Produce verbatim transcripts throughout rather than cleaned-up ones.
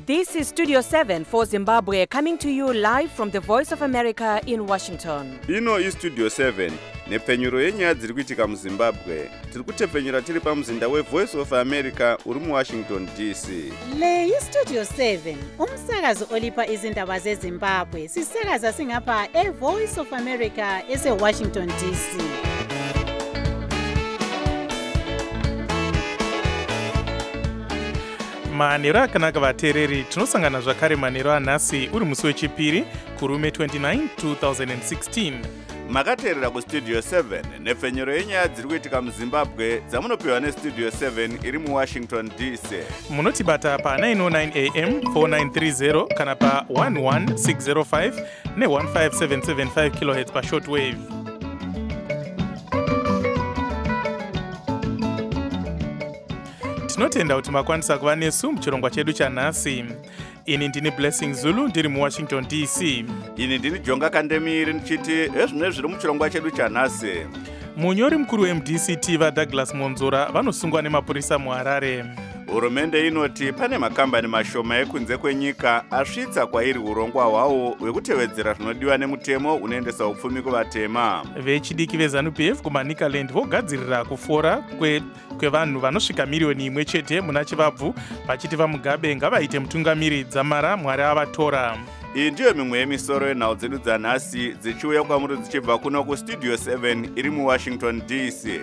This is Studio seven for Zimbabwe, coming to you live from the Voice of America in Washington. Ino is Studio seven, nepfenyuro yenyaya dziri kuitika muZimbabwe. Tiri kutepfenyura tiri pamuzinda weVoice of America uri muWashington D C. Le yi Studio seven, umsakazo olipa izindaba zeZimbabwe. Sisakaza singapha eVoice of America eseWashington D C. Manero akanaka vateereri, tinosangana zvakare manero anhasi uri musi wechipiri kurume twenty-nine twenty sixteen. Makateerera kuStudio seven nepfenyuro yenyaya dziri kuitika muZimbabwe dzamunopiwa neStudio seven iri muWashington D C. Munotibata pa nine oh nine A M four nine three zero kana pa eleven six oh five ne fifteen seven seven five kilohertz pa shortwave. Tinotenda kuti makwanisa kuva nesu muchirongwa chedu chanhasi. Ini ndini Blessing Zulu ndiri muWashington D C. Ini ndini Jonga Kandemiri ndichiti ezvine zviri muchirongwa chedu chanhasi. Munyori mukuru weM D C T vaDouglas Monzora vanosungwa nemapurisa muHarare. Hurumende inoti pane makambani mashoma ekunze kwenyika asvitsa kwairi urongwa hwawo hwekutevedzera zvinodiwa nemutemo unoendesa upfumi kuvatema. Vechidiki veZanu-P F kumaNikaland vogadzirira kufora kwe kwevanhu vanosvika miriyoni imwe chete muna chivabvu vachiti vaMugabe ngavaite mutungamiri dzamara Mwari avatora. Iyi ndiyo mimwe yemisoro yenhau dzedu dzanhasi dzichiuya kwamuri dzichibva kuno kuStudio seven iri muWashington D C.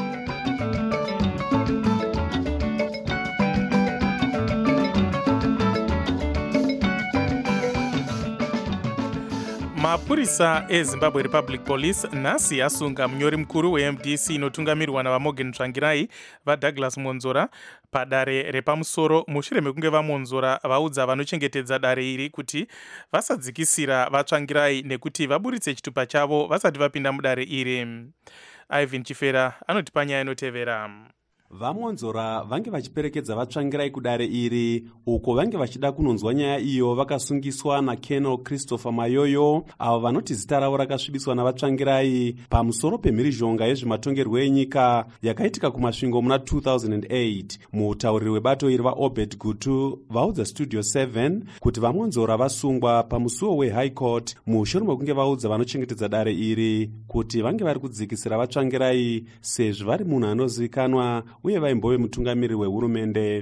Mapurisa eZimbabwe Republic Police nhasi asunga munyori mukuru weM D C inotungamirwa naVamorgan Tsvangirai vaDouglas Monzora padare repamusoro mushure mekunge vaMonzora vaudza vanochengetedza dare iri kuti vasadzikisira vaTsvangirai nekuti vaburitse chitupa chavo vasati vapinda mudare iri. Ivan Chifera anotipa nyaya inotevera. VaMonzora vange vachiperekedza vaTsvangirai kudare iri uko vange vachida kunonzwa nyaya iyo vakasungiswa naColonel Christopher Mayoyo avo vanoti zita ravo rakasvibiswa navaTsvangirai pamusoro pemhirizhonga yezvematongerwo enyika yakaitika kumasvingo muna two thousand eight. Mutauriri webato iri vaObed Gutu vaudza Studio seven kuti vaMonzora vasungwa pamusuwo weHigh Court mushure mekunge vaudza vanochengetedza dare iri kuti vange vari kudzikisira vaTsvangirai sezvo vari munhu anozivikanwa uye vaimbove mutungamiri wehurumende.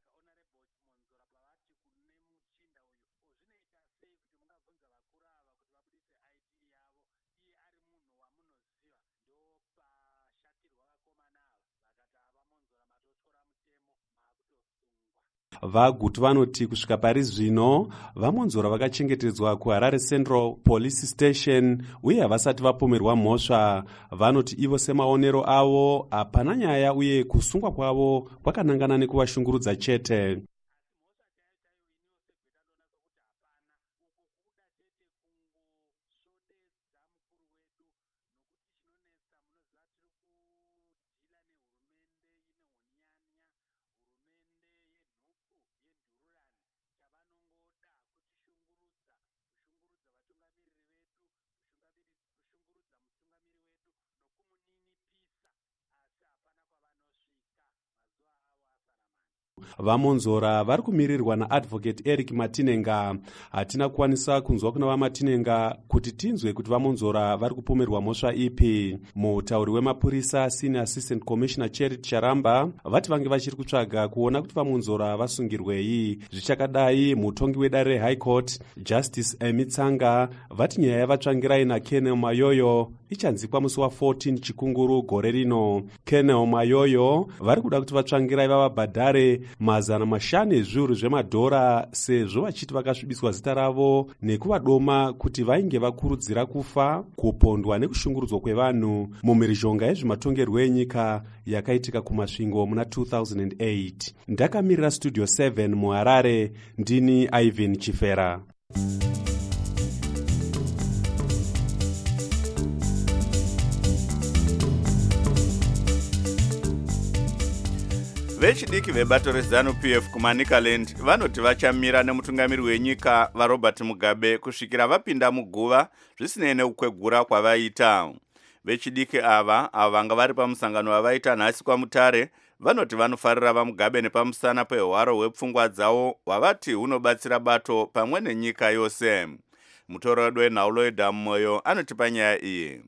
VaGutu vanoti kusvika pari zvino vaMonzora vakachengetedzwa kuHarare Central Police Station uye havasati vapomerwa mhosva. Vanoti ivo semaonero avo hapana nyaya uye kusungwa kwavo kwakanangana nekuvashungurudza chete. VaMonzora vari kumirirwa naAdvocate Eric Matinenga. Hatina kukwanisa kunzwa kuna vaMatinenga kuti tinzwe kuti vaMonzora vari kupomerwa mhosva ipi. Mutauri wemapurisa Senior Assistant Commissioner Charity Charamba vati vange vachiri kutsvaga kuona kuti vaMonzora vasungirwei. Zvichakadai mutongi wedare reHigh Court Justice Emitsanga vati nyaya yavaTsvangirai naColonel Mayoyo ichanzikwa musi wa14 chikunguru gore rino. Colonel Mayoyo vari kuda kuti vaTsvangirai vavabhadhare mazana mashanu ezviuru zvemadhora sezvo vachiti vakasvibiswa zita ravo nekuvadoma kuti vainge vakurudzira kufa, kupondwa nekushungurudzwa kwevanhu mumhirizhonga yezvematongerwo enyika yakaitika kumasvingo muna two thousand eight. Ndakamirira Studio seven muHarare, ndini Ivan Chifera. Vechidiki vebato reZanu-P F kumaNikaland vanoti vachamira nemutungamiri wenyika vaRobert Mugabe kusvikira vapinda muguva zvisinei neukwegura kwavaita. Vechidiki ava ava vanga vari pamusangano wavaita nhasi kwaMutare vanoti vanofarira vaMugabe nepamusana pehwaro hwepfungwa dzavo hwavati hunobatsira bato pamwe nenyika yose. Mutorodwe weNhauloida Moyo anotipa nyaya iyi.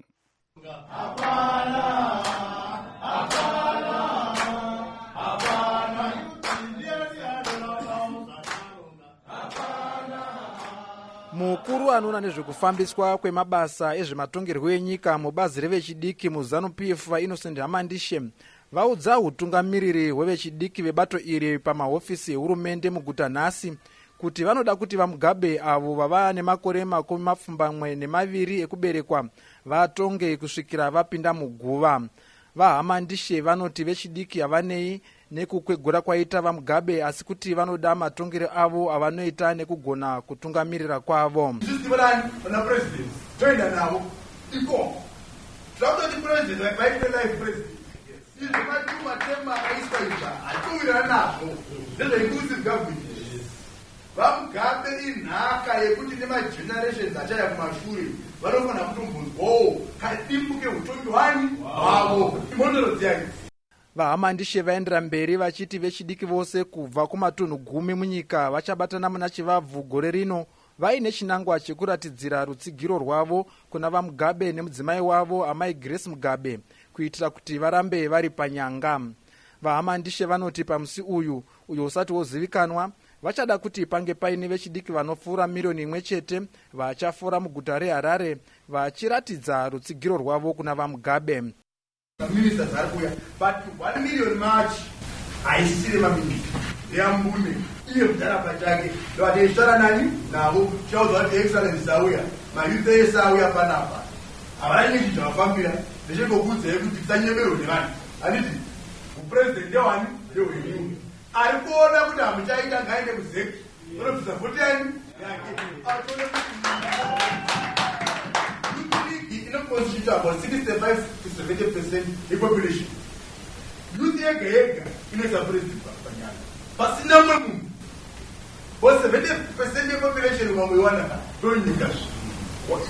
Mukuru anoona nezvekufambiswa kwemabasa ezvematongerwo enyika mubazi revechidiki muZANU-P F Innocent Hamandishe vaudza utungamiriri hwevechidiki vebato iri pamahofisi ehurumende muguta nhasi kuti vanoda kuti vaMugabe avo vava nemakore makumi mapfumbamwe nemaviri ekuberekwa vatonge kusvikira vapinda muguva. VaHamandishe vanoti vechidiki havanei nekukwegura kwaita vaMugabe asi kuti vanoda matongero avo avanoita nekugona kutungamirira kwavo. vaMugabe inhaka yekuti nemagenerations achaya kumashure vanofana kutombonzwawo kadimbuke utongi wani hwavo imondoro dziyani. VaHamandishe vaendera mberi vachiti vechidiki vose kubva kumatunhu gumi munyika vachabatana muna Chivabvu gore rino vaine chinangwa chekuratidzira rutsigiro rwavo kuna vaMugabe nemudzimai wavo amai Grace Mugabe kuitira kuti varambe vari panyanga. VaHamandishe vanoti pamusi uyu uyo usati wozivikanwa vachada kuti pange paine vechidiki vanopfuura miriyoni imwe chete vachafora muguta reHarare vachiratidza rutsigiro rwavo kuna vaMugabe. Ministers are here, but one million march, I see them a minute. They are moving. If they are Pachaki, they are the Sharanani, now who shows what the excellence are here. My youth is our Panapa. I need to have family. They should go good to every Tanya man. I need to President Johan, they will you. I go on with them, which I can kind of sick. What if the Putin? Constitute about sixty-five to seventy percent the population. You see a gay in a president. But number but seventy percent of the population when we want to don't you cash. What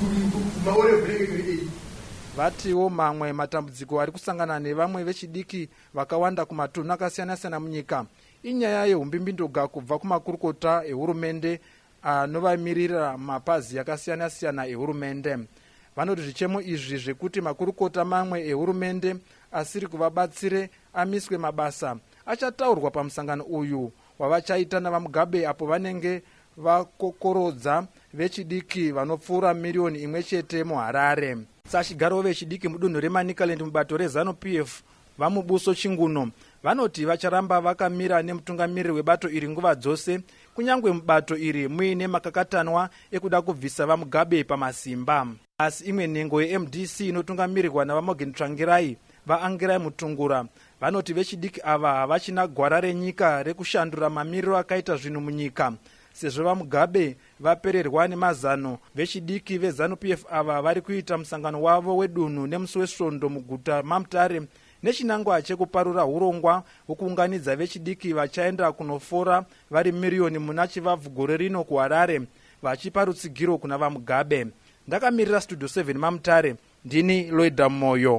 you vatiwo mamwe matambudziko ari kusangana nevamwe vechidiki vakawanda kumatunhu akasiyana-siyana munyika inyaya yehumbimbidoga kubva kumakurukota ehurumende anovamirira mapazi akasiyana-siyana ehurumende. Vanoti zvichemo izvi zvekuti makurukota mamwe ehurumende asiri kuvabatsire amiswe mabasa achataurwa pamusangano uyu wavachaita navaMugabe apo vanenge vakokorodza vechidiki vanopfuura miriyoni imwe chete muHarare. Sachigaro vechidiki mudunhu reManicaland mubato reZANU-P F vamubuso Chinguno vanoti vacharamba vakamira nemutungamiriri webato iri nguva dzose kunyangwe mubato iri muine makakatanwa ekuda kubvisa vaMugabe pamasimba. Asi imwe nhengo yeM D C inotungamirirwa navaMorgan Tsvangirai vaAngirai Mutungura vanoti vechidiki ava havachina gwara renyika rekushandura mamiriro akaita zvinhu munyika. Sezvo vaMugabe vapererwa nemazano vechidiki veZANU-P F ava vari kuita musangano wavo wedunhu nemusi weSvondo muguta maMutare nechinangwa chekuparura urongwa hwokuunganidza vechidiki vachaenda kunofora vari miriyoni muna Chivabvu gore rino kuHarare vachipa rutsigiro kuna vaMugabe. Ndakamirira Studio seven maMutare, ndini Loida Moyo.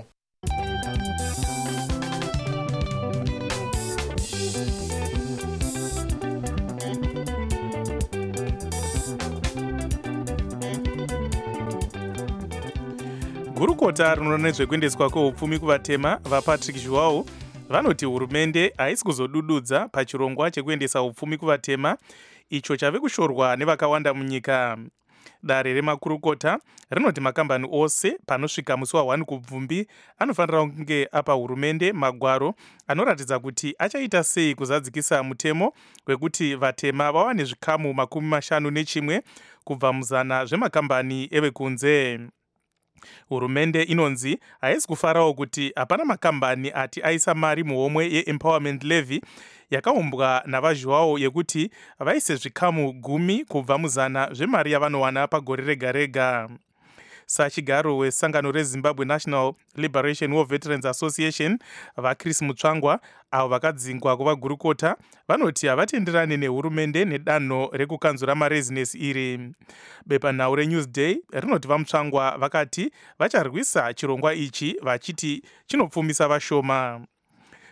Gurukota rinoona nezvekuendeswa kweupfumi kuvatema vaPatrick Joao vanoti hurumende haisi kuzodududza pachirongwa chekuendesa upfumi kuvatema icho chave kushorwa nevakawanda munyika. Dare remakurukota rinoti makambani ose panosvika musi wa one kubvumbi anofanira kunge apa hurumende magwaro anoratidza kuti achaita sei kuzadzikisa mutemo wekuti vatema vawane zvikamu makumi mashanu nechimwe kubva muzana zvemakambani evekunze. Hurumende inonzi haisi kufarawo kuti hapana makambani ati aisa mari muhomwe yeempowerment levy yakaumbwa navaJoao yekuti vaise zvikamu gumi kubva muzana zvemari yavanowana pagore rega rega. Sachigaro wesangano reZimbabwe National Liberation War Veterans Association vaChris Mutsvangwa avo vakadzingwa kuvagurukota vanoti havatenderani nehurumende nedanho rekukanzura marezinesi iri. Bepanhau reNewsday rinoti vaMutsvangwa vakati vacharwisa chirongwa ichi vachiti chinopfumisa vashoma.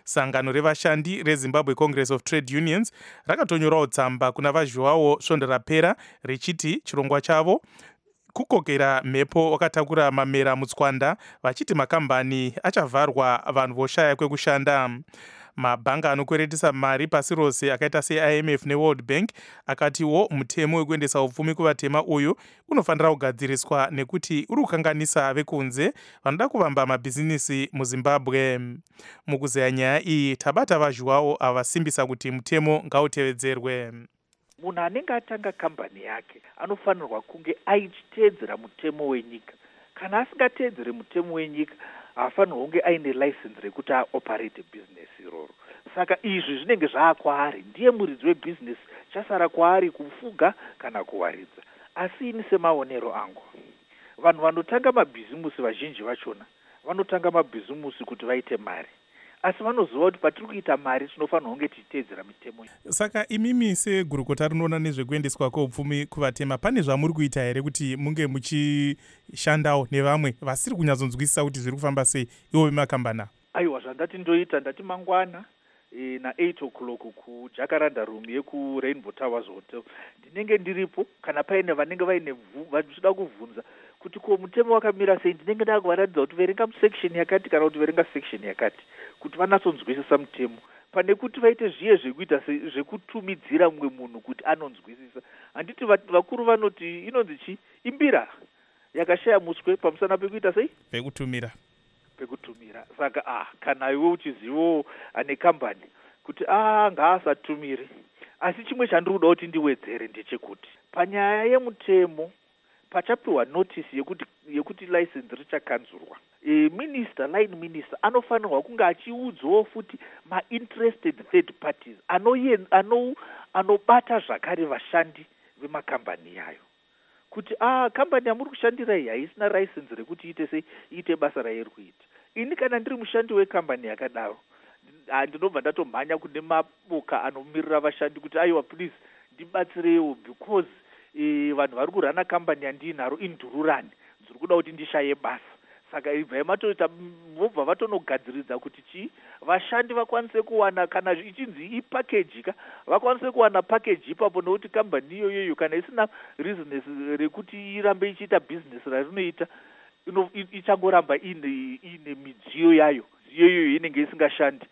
Sangano revashandi reZimbabwe Congress of Trade Unions rakatonyorawo tsamba kuna vaZhoawo svondo rapera richiti chirongwa chavo kukokera mhepo wakatakura mamera mutswanda vachiti makambani achavharwa vanhu voshaya kwekushanda. Mabhanga anokweretesa mari pasi rose akaita se-I M F neWorld Bank akatiwo mutemo wekuendesa upfumi kuvatema uyu unofanira kugadziriswa nekuti uri kukanganisa vekunze vanoda kuvamba mabhizinisi muZimbabwe. Mukuzeya nyaya iyi tabata vaZhoawo avasimbisa kuti mutemo ngautevedzerwe. Munhu anenge atanga kambani yake anofanirwa kunge aichiteedzera mutemo wenyika. Kana asingateedzere mutemo wenyika haafanirwa kunge aine license rekuti aoperate business iroro. Saka izvi zvinenge zvaakwaari, ndiye muridzi webusiness, chasara kwaari kufuga kana kuwaridza. Asi ini semaonero angu, vanhu vanotanga mabhizimusi vazhinji vachona vanotanga mabhizimusi kuti vaite mari. Asi vanoziva kuti patiri kuita mari tinofanirwa kunge tichiteedzera mitemo. Saka imimi segurukota rinoona nezvekuendeswa kweupfumi kuvatema, pane zvamuri kuita here kuti munge muchishandawo nevamwe vasiri kunyatsonzwisisa kuti zviri kufamba sei ivo vemakambana? Aiwa, zvandati ndoita ndati mangwana e, na eight o'clock kuJacaranda Room yekuRainbow Towers Hotel ndinenge ndiripo. Kana paine vanenge vaine vachida kuvhunza kuti ko mutemo wakamira sei, ndinenge ndakuvaratidza kuti verenga section yakati kana kuti verenga section yakati kuti vanatsonzwisisa mutemo, pane kuti vaite zviye zvekuita zvekutumidzira mumwe munhu kuti anonzwisisa. Handiti vakuru vanoti inonzi chi imbira yakashaya muswe pamusana pekuita sei, pekutumira pekutumira. Saka ah kana iwe uchizivo ane kambani kuti ah ngaasatumire. Asi chimwe chandiri kuda kuti ndiwedzere ndechekuti panyaya yemutemo pachapiwa notice yekuti yekuti license richakanzurwa, e, minister line minister anofanirwa kunge achiudzawo futi ma-interested third parties anoye ano anobata zvakare vashandi vemakambani yayo kuti ah kambani yamuri kushandira iyi haisina license rekuti iite sei iite basa rairi kuita. Ini kana ndiri mushandi wekambani yakadaro ndinobva ndatomhanya kune maboka anomirira vashandi kuti aiwa please ndibatsirewo because e, vanhu vari kurana kambani yandinaro indururani, ndiri kuda kuti ndishaye basa. Saka ibva yamatoita vobva vatonogadziridza kuti chi vashandi vakwanise kuwana kana ichinzi ipackage ka vakwanise kuwana package ipapo, nokuti kambani iyoyo kana isina business rekuti irambe ichiita business rarinoita ichangoramba ine ine midziyo yayo iyoyo inenge isingashandi.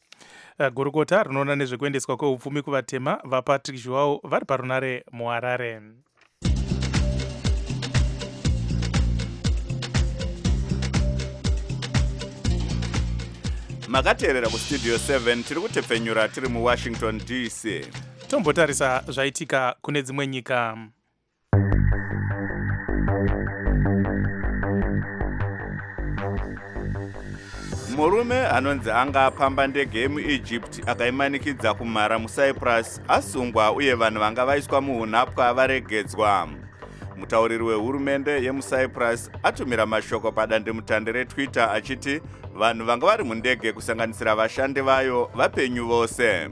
Gurukota rinoona nezvekuendeswa kweupfumi kuvatema vaPatrick Zhoawo vari parunare muHarare. Makateerera kustudio seven tiri kutepfenyura tiri muWashington D C. Tombotarisa zvaitika kune dzimwe nyika. Murume anonzi anga apamba ndege muEgypt akaimanikidza kumhara muCyprus asungwa uye vanhu vanga vaiswa muunhapwa varegedzwa. Mutauriri wehurumende yemuCyprus atumira mashoko padandemutande reTwitter achiti vanhu vanga vari mundege kusanganisira vashandi vayo vapenyu vose.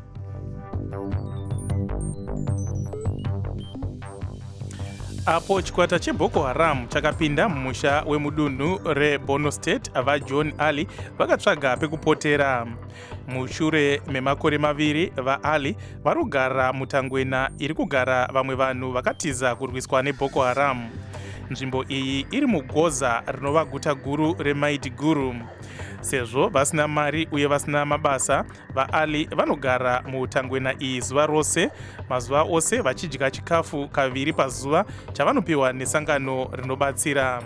Apo chikwata cheBoko Haram chakapinda mumusha wemudunhu reBorno State vaJohn Ali vakatsvaga pekupotera. Mushure memakore maviri vaAli vari kugara mutangwena iri kugara vamwe vanhu vakatiza kurwiswa neBoko Haram. Nzvimbo iyi iri mugoza rinova guta guru reMaiduguri. Sezvo vasina mari uye vasina mabasa, vaAli vanogara mutangwena iyi zuva rose, mazuva ose vachidya chikafu kaviri pazuva chavanopiwa nesangano rinobatsira.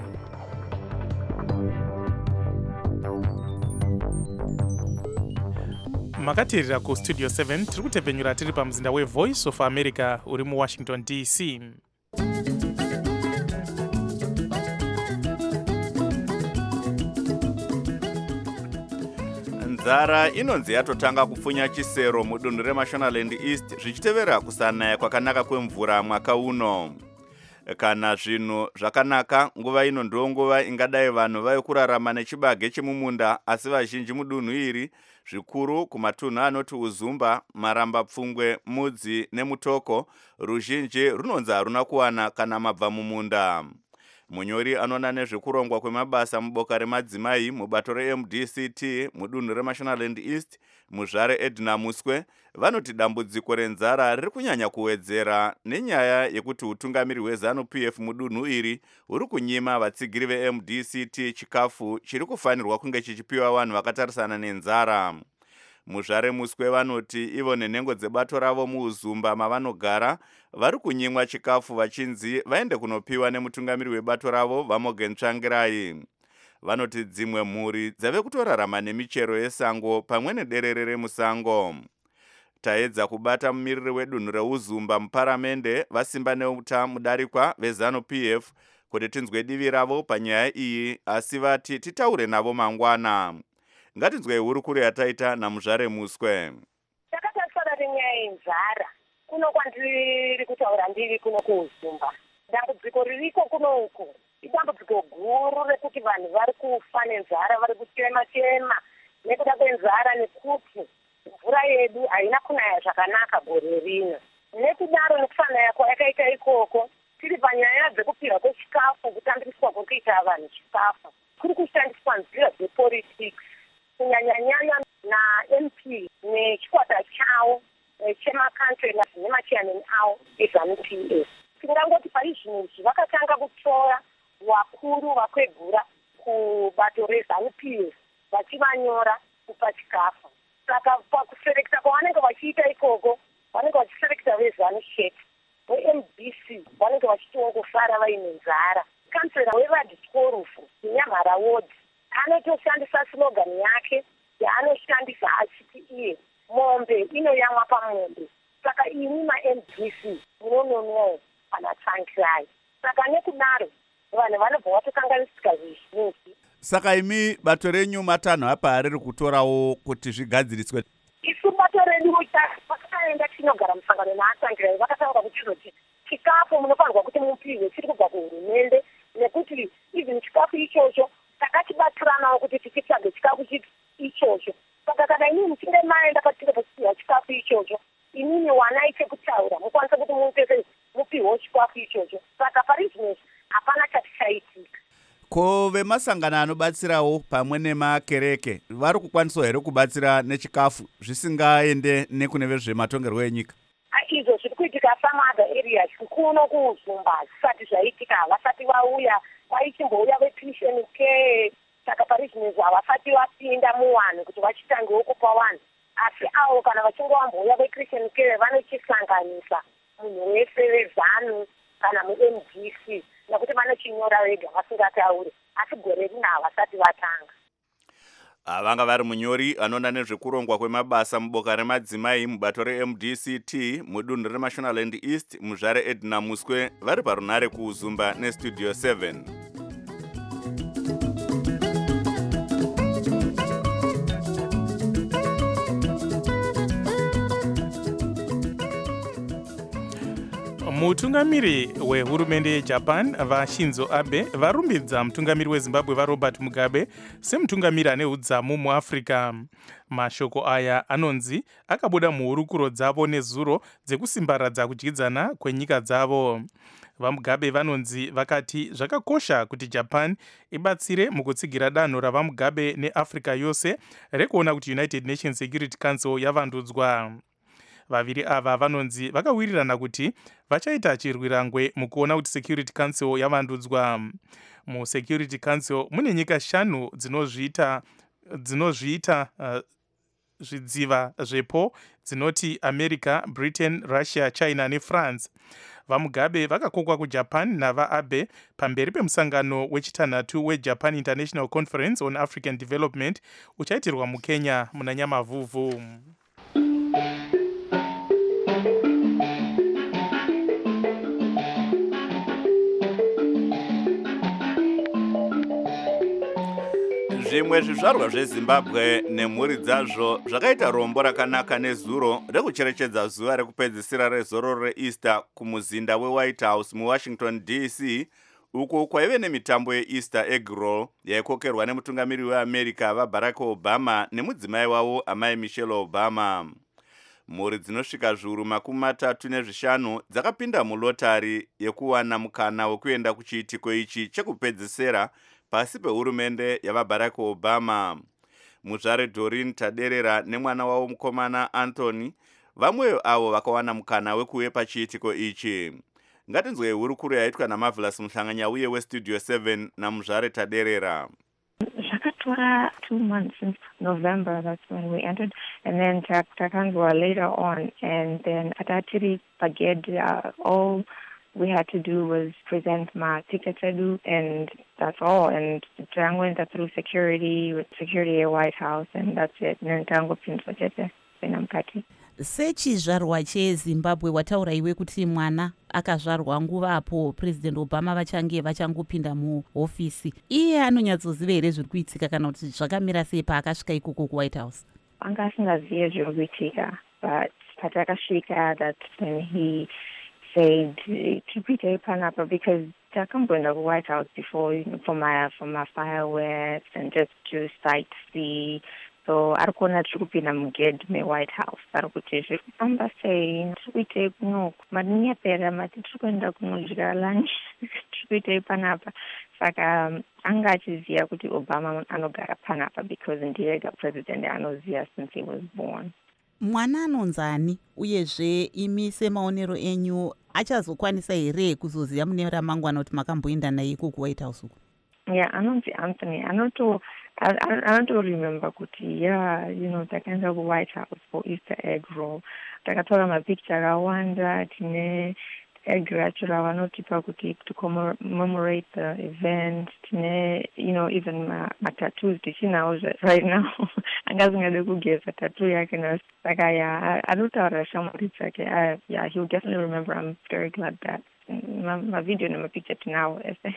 Makateerera kustudio seven tiri kutepfenyura tiri pamuzinda weVoice of America uri muWashington D C. Nzara inonzi yatotanga kupfunya chisero mudunhu reMashonaland East zvichitevera kusanaya kwakanaka kwemvura mwaka uno. Kana zvinhu zvakanaka, nguva ino ndiyo nguva ingadai vanhu vai kurarama nechibage chemumunda, asi vazhinji mudunhu iri zvikuru kumatunhu anoti Uzumba, Maramba Pfungwe, Mudzi neMutoko, ruzhinji runonzi haruna kuwana kana mabva mumunda. Munyori anoona nezvekurongwa kwemabasa muboka remadzimai mubato re-M D C T mudunhu reMashonaland East muzvare Edna Muswe vanoti dambudziko renzara riri kunyanya kuwedzera nenyaya yekuti utungamiri hweZANU P F mudunhu iri huri kunyima vatsigiri ve-M D C T chikafu chiri kufanirwa kunge chichipiwa vanhu vakatarisana nenzara. Muzvare Muswe vanoti ivo nenhengo dzebato ravo muUzumba mavanogara vari kunyimwa chikafu vachinzi vaende kunopiwa nemutungamiri webato ravo vaMorgan Tsvangirai. Vanoti dzimwe mhuri dzave kutorarama nemichero yesango pamwe nederere remusango. Taedza kubata mumiriri wedunhu reUzumba muparamende vasimba neuta mudarikwa veZANU P F kuti tinzwe divi ravo panyaya iyi, asi vati titaure navo mangwana. Ngatinzwe hurukuru yataita naMuzvare Muswe. Takatarisana nenyaya yenzara kuno kwandiri kutaura ndiri kuno kuUzumba. Dambudziko ririko kuno uku idambudziko guru rekuti vanhu vari kufa nenzara, vari kuchema chema nekuda kwenzara, nekuti mvura yedu haina kunaya zvakanaka gore rino. Nekudaro nekufanaya kwayakaita ikoko tiri panyaya dzekupiwa kwechikafu, kutambiriswa kwekuita vanhu chikafu kuri kushandiswa nzira dzepolitics kunyanyanyanya na-M P nechikwata chawo chemakantri nemachairman awo eZANU P F. Tingangoti paizvinezvi vakatanga kutora vakuru vakwegura kubato reZANU P F vachivanyora kupa chikafu. Saka pakuserekta kwavanenge vachiita ikoko vanenge vachiserekta veZANU chete, ve-M D C vanenge vachitongofara vaine nzara. Kansera weVadiscorufu Nyamhara Ward anotoshandisa slogan yake yaanoshandisa achiti iye mombe inoyamwa pamombe. Saka ini ma-M D C munononowo pana Tsvangirai. Saka nekudaro vanhu vanobva vatokanganisika zvizhinji. Saka imi bato renyu matanho apa riri kutorawo kuti zvigadziriswe? Isu bato redu pakaenda tinogara musangano naAtsvangirai vakataura kuti izoti chikafu munofanirwa kuti mupiwe chiri kubva kuhurumende, nekuti even chikafu ichocho takachibatiranawo kuti tichitsvage chikafu ichocho. Saka kana inini muchinge maenda patinge pachipiwa chikafu ichocho, inini wanai chekutaura mukwanisa kuti mupese mupiwewo chikafu ichocho. Saka pari zvinezvi hapana chatichaitika. Ko vemasangano anobatsirawo pamwe nemakereke vari kukwanisawo here kubatsira nechikafu zvisingaende nekune vezvematongerwo enyika? Izvo zviri kuitika samother areas kuno kuUzumba zvisati zvaitika, havasati vauya, vaichimbouya veChristian care. Saka pari zvinezvi havasati vapinda muvanhu kuti vachitangewo kupa vanhu, asi avo kana vachinge vambouya veChristian care vanochisanganisa munhu wese weZANU kana mu-M D C nekuti vanochinyora vega vasingatauri, asi gore rino havasati vatanga. Vanga vari munyori anoona nezvekurongwa kwemabasa muboka remadzimai mubato re-M D C T mudunhu reMashonaland East muzvare Edna Muswe vari parunhare kuUzumba neStudio seven. Mutungamiri wehurumende yeJapan vaShinzo Abe varumbidza mutungamiri weZimbabwe vaRobert Mugabe semutungamiri ane udzamu muAfrica. Mashoko aya anonzi akabuda muhurukuro dzavo nezuro dzekusimbaradza kudyidzana kwenyika dzavo. VaMugabe vanonzi vakati zvakakosha kuti Japan ibatsire mukutsigira danho ravaMugabe neAfrica yose rekuona kuti United Nations Security Council yavandudzwa. Vaviri ava vanonzi vakawirirana kuti vachaita chirwirangwe mukuona kuti Security Council yavandudzwa. MuSecurity Council mune nyika shanu dzinozviita dzinozviita uh, zvidziva zvepo dzinoti America, Britain, Russia, China neFrance. VaMugabe vakakokwa kuJapan navaAbe pamberi pemusangano wechitanhatu weJapan International Conference on African Development uchaitirwa muKenya muna Nyamavhuvhu. Zvimwe zvizvarwa zveZimbabwe nemhuri dzazvo zvakaita rombo rakanaka nezuro rekucherechedza zuva rekupedzisira rezororo reEaster kumuzinda weWhite House muWashington D C, uko kwaive nemitambo yeEaster egg roll yaikokerwa nemutungamiri weAmerica vaBarack Obama nemudzimai wavo amai Michelle Obama. mhuri dzinosvika zviuru makumi matatu nezvishanu dzakapinda mulotari yekuwana mukana wekuenda kuchiitiko ichi chekupedzisira pasi pehurumende yavaBarack Obama. Muzvare Doreen Taderera nemwana wavo mukomana Anthony vamwe avo vakawana mukana wekuuya pachiitiko ichi. Ngatinzwe hurukuru yaitwa naMarvelous Muhlanganya uye weStudio seven naMuzvare Taderera. Zvakatora two months since November, that's when we entered, and then takanzwa later on, and then atatiri paged, uh, all we had to do was present my ticket edu, and that's all, and went through security, with security at White House, and that's it, and then tango pinto chete, penamkati. Sechizvarwa cheZimbabwe wataura iwe kuti mwana akazvarwa nguvapo President Obama vachange vachangopinda muhofisi. Iye anonyatsoziva here zviri kuitika kana kuti zvakamira sei paakasvika ikoko kuWhite House? Anga asingazive zviri kuitika, but patakasvika, that's when he said tipitei panapa, because takamboenda kuWhite House before, you know, for my for my fireworks and just to sightsee. So ari kuona tiri kupinda mugedhi meWhite House, ari kuti zviri kufamba sei, tiri kuitei kunoku, madini yapera mati tiri kuenda kunodya lunch, tiri kuitei panapa. Saka anga achiziva kuti Obama anogara panapa because ndiye president anoziva since he was born. Mwana anonzani uyezve imi semaonero enyu achazokwanisa here kuzoziva mune ramangwana kuti makamboenda naye iko kuWhite House uko? Yeah, anonzi Anthony. Anoto I, I, I don't remember kuti, yeah, you know, takaenda ku White House for Easter egg roll. Takatora mapicture akawanda, tine egg racho ravanotipa kuti to commemorate the event, tine, you know, even my, my tattoos tichinawo right now. Angazingade kugeza tattoo yake na saka, yeah, anotaura shamwari dzake. Yeah, he'll definitely remember. I'm very glad that my, my video na mapicture tinawo.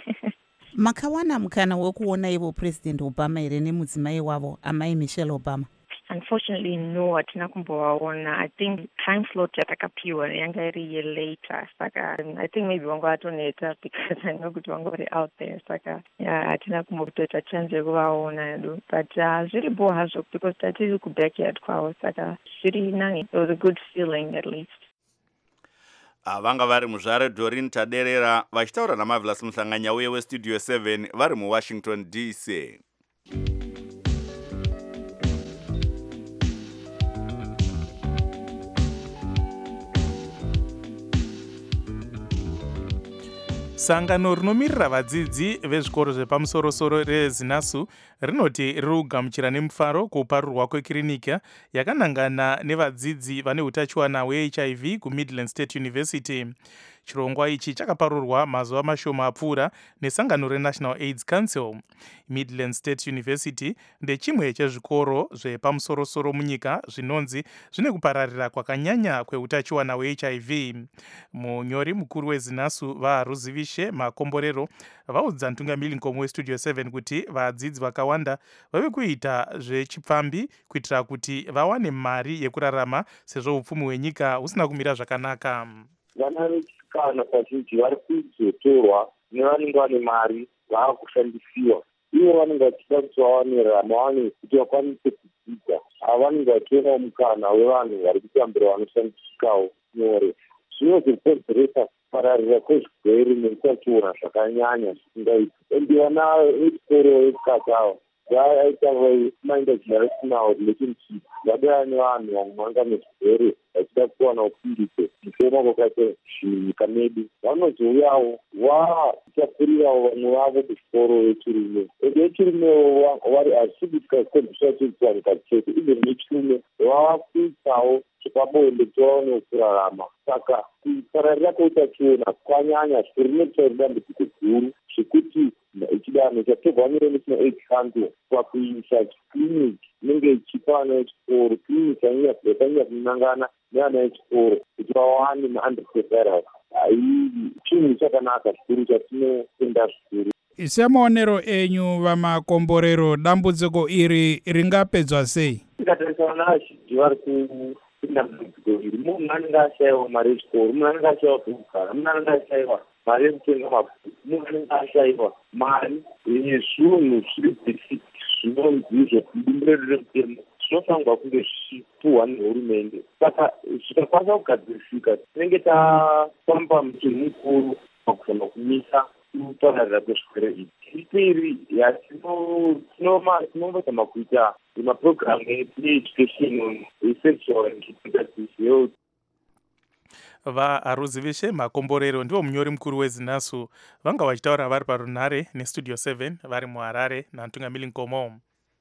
Makawana mukana wekuona ivo President Obama here nemudzimai wavo amai Michelle Obama? Unfortunately, no, hatina kumbowaona. I think time slot yatakapiwa yanga iri year later. Saka, I think maybe wangu atoneta because I know kuti wangu vari out there. Saka, yeah, hatina kumbotoita chance yekuvaona. But uh, zviri bo hazvo because tatiri ku backyard kwavo. Saka, zviri nani. It was a good feeling at least. Vanga vari Muzvare Doreen Taderera vachitaura naMarvelous Muhlanganya uye weStudio seven vari muWashington D C. Sangano rinomirira vadzidzi vezvikoro zvepamusoro-soro reZinasu rinoti riri kugamuchira nemufaro kuparurwa kwekirinika yakanangana nevadzidzi vane utachiwana hweH I V kuMidland State University. Chirongwa ichi chakaparurwa mazuva mashoma apfuura nesangano reNational AIDS Council. Midland State University ndechimwe chezvikoro zvepamusoro-soro munyika zvinonzi zvine kupararira kwakanyanya kweutachiwana hweH I V. Munyori mukuru weZinasu vaRuzivishe Makomborero vaudza mutungamiri nkomo weStudio seven kuti vadzidzi vakawanda vave kuita zvechipfambi kuitira kuti vawane mari yekurarama sezvo upfumi hwenyika husina kumira zvakanaka. Vana vechisikana kazhinji vari kuzotorwa nevanenge vane mari vaakushandisiwa. Ivo vanenge vachida kuti vawane rarama, vawane kuti vakwanise kudzidza. Ava vanenge vachionawo mukana wevanhu vari kutambira vanoshandisikawo nyore. Zvinozokonzeresa kupararira kwezvirwere neutachiona zvakanyanya zvisingaiti. Endi vana vechikoro vechikati ava vaita vaminda generational relationship vadaya nevanhu vamwe vanga nezvirwere vachida kuwana upindike musoma kwakaita zvinyika medu. Vanozouyawo vachapfurirawo vamwe vavo kuzvikoro vechirume. Ende vechirumewo hazvisikuitika kukonzesa chekuwanika chete, even vechirume vavakuitawo chepabonde kuti vaone kurarama. Saka kupararira kweutachiona kwanyanya zvirinekuita dambudziko guru zvekuti chidanho chatorwa neRenational AIDS Council pakuisa kiriniki inenge ichipa vana vechikoro, kiriniki yakanyanya kunangana nevana vechikoro kuti vawane maantiretroviral. Haii chinhu chakanaka zvikuru chatinotenda zvikuru. Semaonero enyu vaMakomborero, dambudziko iri ringapedzwa sei? Tikatarisa vana vazhinji vari kupinda mudambudziko iri. Munhu anenge ashayiwa mari yechikoro, munhu anenge ashayiwa pekugara, munhu anenge ashayiwa mari yekutenga mabhuku, munhu anenge ashayiwa mari yezvinhu zviri basic zvinonzi zvekubumbiro remutemo zvinofanirwa kunge zvichipuhwa nehurumende. Saka zvikakwanisa kugadzirisika tinenge tafamba mutunhu mukuru pakuzama kumisa kupararira kwezvirwere izvi. Chipiri, tinozama kuita mapurogiramu eeducation esexual and reproductive health. vaharuziveshe makomborero ndivo munyori mukuru wezinasu vanga vachitaura vari parunhare nestudio seven vari muharare nantungamiri nkomo.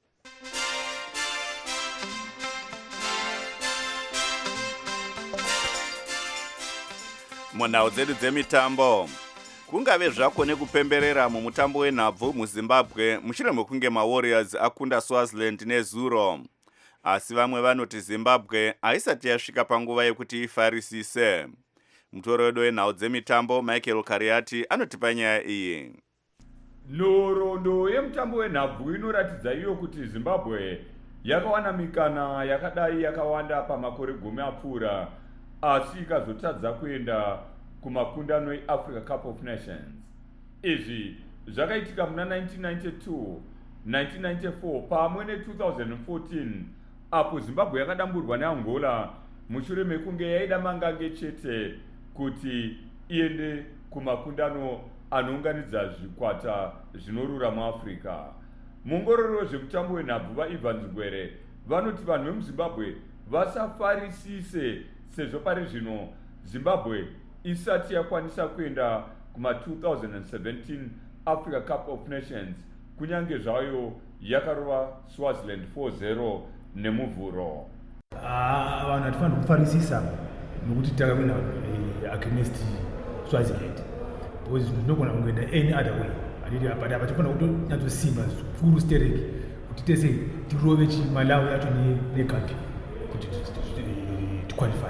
munhau dzedu dzemitambo, kungave zvako nekupemberera mumutambo wenhabvu muzimbabwe mushure mekunge mawarriors akunda swaziland nezuro, asi vamwe vanoti zimbabwe haisati yasvika panguva yekuti ifarisise. Mutori wedu wenhau dzemitambo Michael Kariati anotipa nyaya iyi. nhoroondo yemutambo wenhabvu inoratidza iyo kuti zimbabwe yakawana mikana yakadai yakawanda pamakore gumi apfuura, asi ikazotadza kuenda kumakundano eAfrica Cup of Nations. Izvi zvakaitika muna nineteen ninety-two, nineteen ninety-four pamwe ne-twenty fourteen apo zimbabwe yakadamburwa neangola mushure mekunge yaida mangange chete kuti iende kumakundano anounganidza zvikwata zvinorura muafrica. muongorori wezvemutambo wenhabvu vaIvan Zigwere vanoti vanhu vemuzimbabwe vasafarisise sezvo pari zvino zimbabwe isati yakwanisa kuenda kuma-twenty seventeen Africa Cup of Nations, kunyange zvayo yakarova Swaziland four zero nemuvhuro. vanhu hatifanira kufarisisa nokuti takawina against Swaziland, because zvinogona kungoenda any other way. But hatifanira kutonyatsosimba zvikuru stereki kuti tese tirove Malawi yacho negambi kuti tiqualify.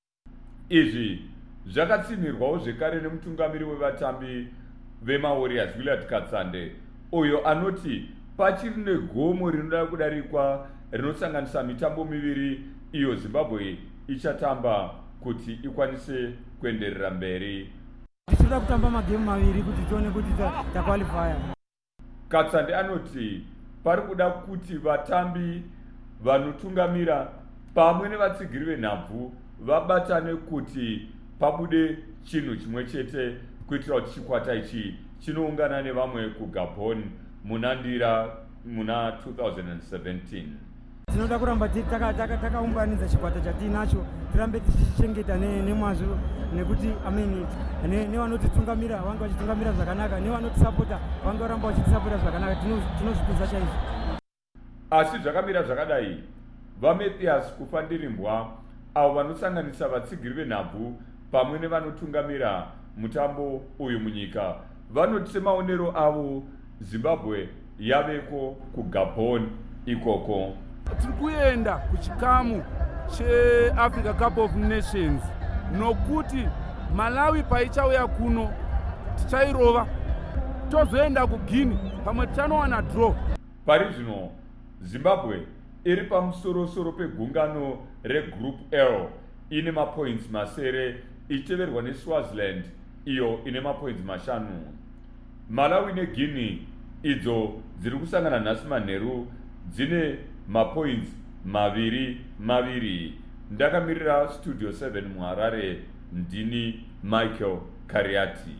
Izvi zvakatsimirwawo zvekare nemutungamiri wevatambi vemawarriors Willard Katsande, uyo anoti pachiri negomo rinoda kudarikwa rinosanganisa mitambo miviri iyo Zimbabwe ichatamba kuti ikwanise kuenderera mberi. Tichida kutamba magemu maviri kuti tione kuti taqualify. Katsande anoti pari kuda kuti vatambi vanotungamira pamwe nevatsigiri venhabvu vabatane kuti pabude chinhu chimwe chete kuitira kuti chikwata ichi chinoungana nevamwe kuGabon munandira muna twenty seventeen. Tinoda kuramba takaunganidza chikwata chatinacho, tirambe tichichengeta nemazvo, nekuti ameni nevanotitungamira vange vachitungamira zvakanaka, nevanotisapota vange varamba vachitisapota zvakanaka, tinozvipedza chaizvo. Asi zvakamira zvakadai, vaMathias Kufandirimbwa avo vanosanganisa vatsigiri venhabvu pamwe nevanotungamira mutambo uyu munyika vanoti semaonero avo Zimbabwe yaveko kuGabon ikoko. Tiri kuenda kuchikamu cheAfrica Cup of Nations nokuti Malawi paichauya kuno tichairova, tozoenda kuGuinea pamwe tichanowana draw. Pari zvino Zimbabwe iri pamusorosoro pegungano regroup L ine mapoints masere ichiteverwa neSwaziland iyo ine mapoints mashanu. Malawi neGuinea idzo dziri kusangana nhasi manheru dzine mapoints maviri maviri. Ndakamirira studio seven muHarare, ndini Michael Kariati.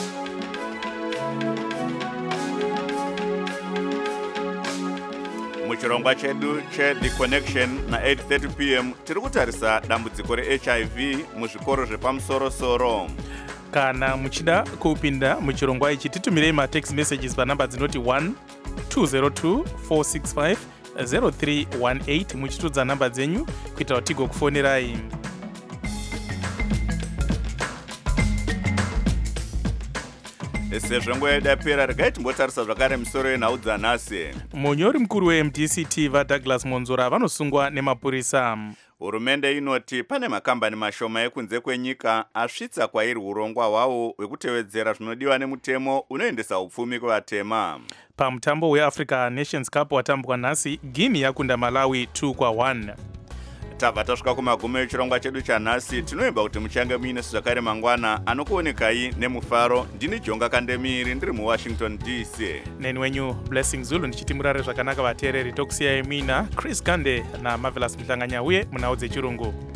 muchirongwa chedu cheThe Connection na eight thirty p m tiri kutarisa dambudziko reH I V muzvikoro zvepamusorosoro. Kana muchida kupinda muchirongwa ichi titumirei matext messages panhamba dzinoti one two zero two four six five zero three one eight muchitudza nhamba dzenyu kuita kuti tigokufonerai. Sezvo nguva yedu yapera, regai timbotarisa zvakare misoro yenhau dzanhasi. Munyori mukuru weM D C T vaDouglas Monzora vanosungwa nemapurisa. Hurumende inoti pane makambani mashoma ekunze kwenyika asvitsa kwairi urongwa hwawo hwekutevedzera zvinodiwa nemutemo unoendesa upfumi kuvatema. Pamutambo weAfrica Nations Cup watambwa nhasi, Guinea yakunda Malawi two kwa one. tabva tasvika kumagumo echirongwa chedu chanhasi. Tinoimba kuti muchange muine zvakare mangwana. Anokuonekai nemufaro ndini Jonga Kandemiri ndiri muWashington D C. Neni wenyu Blessing Zulu ndichiti murare zvakanaka vateereri. Tokusiyai mina Chris Kande naMarvelous Mhlanganya uye munhau dzechirungu.